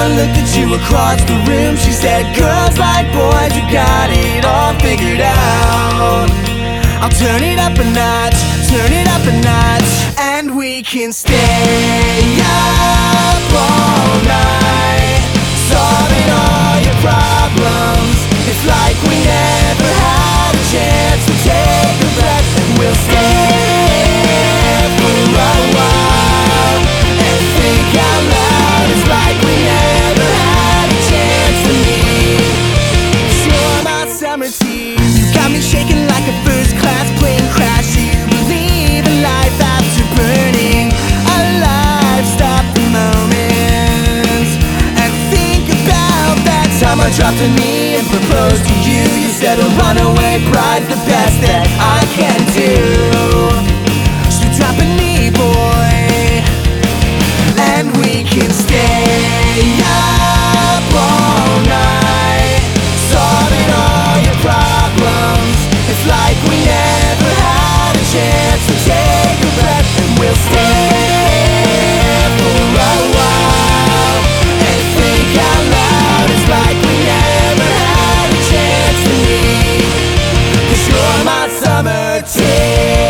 mama looked at you across the room. She said, girls like boys, you got it all figured out. I'll turn it up a notch, turn it up a notch, and we can stay up all night, solving all your problems. It's like we never had a chance to take a breath, and we'll stay for a while and think out loud. It's like we never had a chance to meet. 'Cause you're my summer tease. You got me shaking like a first-class plane crash. You believe in life after burning alive. Stop the moment and think about that time I dropped a knee and proposed to you. You said a runaway bride's the best that I can do. So drop a knee, boy, and we can stay up all night, solving all your problems. It's like we never had a chance to take a breath, and we'll stay for a while and think out loud. It's like we never had a chance to meet. 'Cause you're my summer tease.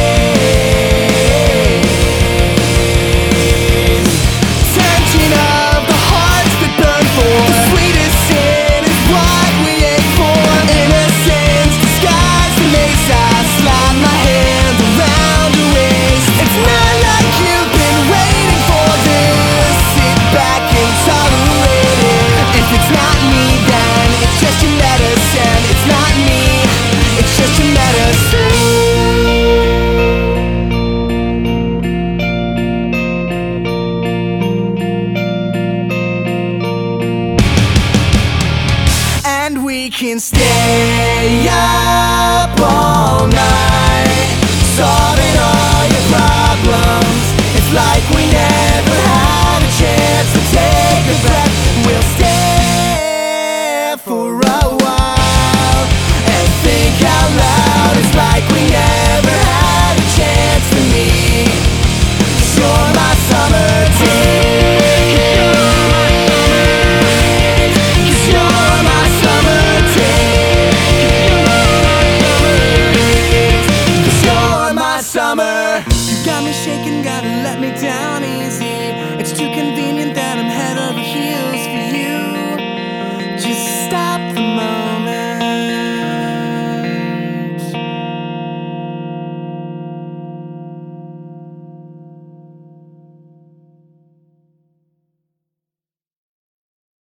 Tension of the hearts that burn for the sweetest sin is what we aim for. Innocence disguised in lace. I slide my hand around your waist. It's not like you've been waiting for this. Sit back and tolerate it. If it's not me, then it's just your medicine. It's not me, it's just your medicine. And we can stay up all night, solving all your problems. It's like we never had a chance to take a breath. We'll stay for a while and think out loud. It's like we never had a chance to meet. 'Cause you're my summer tease. 'Cause you're my summer tease. 'Cause you're my summer. You got me shaking, gotta let me down.